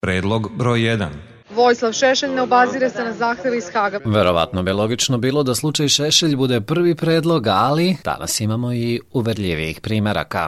Predlog broj 1. Vojislav Šešelj ne obazire se na zahteve iz Haga. Verovatno bi logično bilo da slučaj Šešelj bude prvi predlog, ali danas imamo i uverljivijih primeraka.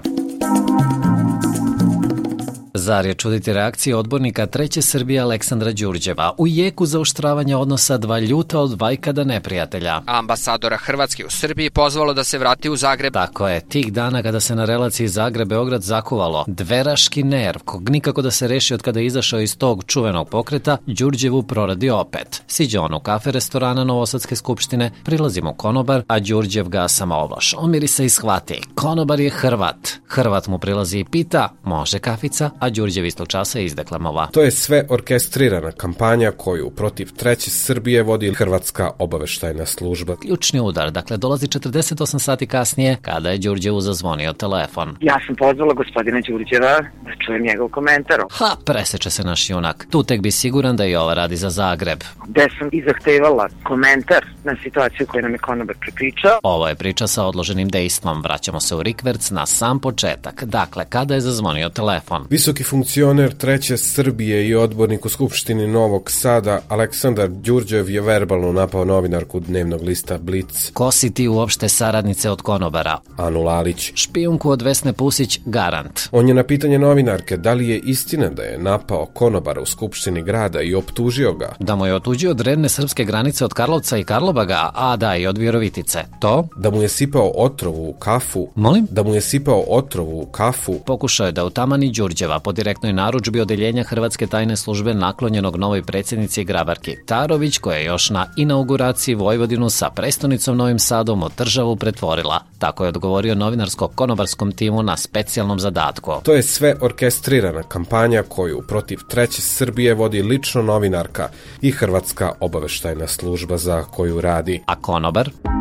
Zar je čuditi reakcije odbornika Treće Srbije Aleksandra Đurđeva u jeku zaoštravanja odnosa dva ljuta od vajkada neprijatelja. Ambasadora Hrvatske u Srbiji pozvalo da se vrati u Zagreb. Tako je, tih dana kada se na relaciji Zagreb-Beograd zakuvalo dveraški nerv, kog nikako da se reši od kada je izašao iz tog čuvenog pokreta, Đurđevu proradi opet. Siđe on u kafe restorana Novosadske skupštine, prilazi mu konobar, a Đurđev ga samoovlaš. Omiri se i shvati, konobar je Hrvat. Hrvat mu prilazi i pita, može kafica, a Đurđev istog časa izdeklamova. To je sve orkestrirana kampanja koju protiv Treće Srbije vodi Hrvatska obaveštajna služba. Ključni udar, dakle, dolazi 48 sati kasnije kada je Đurđevu zazvonio telefon. Ja sam pozvala gospodina Đurđeva da čujem njegov komentar. Ha, preseče se naš junak. Tu tek bi siguran da i ova radi za Zagreb. Gde sam i zahtevala komentar na situaciju koju nam je konobar prepričao. Ovo je priča sa odloženim dejstvom. Vraćamo se u rikverc na sam početak. Dakle, kada je zazvonio telefon. Visoki funkcioner Treće Srbije i odbornik u Skupštini Novog Sada Aleksandar Đurđev je verbalno napao novinarku dnevnog lista Blic. Ko si ti uopšte saradnice od konobara? Anu Lalić. Špijunku od Vesne Pusić, garant. On je na pitanje novinarke da li je istina da je napao konobara u Skupštini grada i optužio ga. Da mu je otuđio od redne srpske granice od Karlovca i Karlobaga, a da i od Virovitice. To? Da mu je sipao otrovu u kafu. Molim? Da mu je sipao otrovu u kafu. Pokušao je da utamani Đurđeva po direktnoj narudžbi odeljenja Hrvatske tajne službe naklonjenog novoj predsjednici Grabarki Tarović, koja je još na inauguraciji Vojvodinu sa prestonicom Novim Sadom od državu pretvorila. Tako je odgovorio novinarsko-konobarskom timu na specijalnom zadatku. To je sve orkestrirana kampanja koju protiv Treće Srbije vodi lično novinarka i Hrvatska obaveštajna služba za koju radi. A konobar?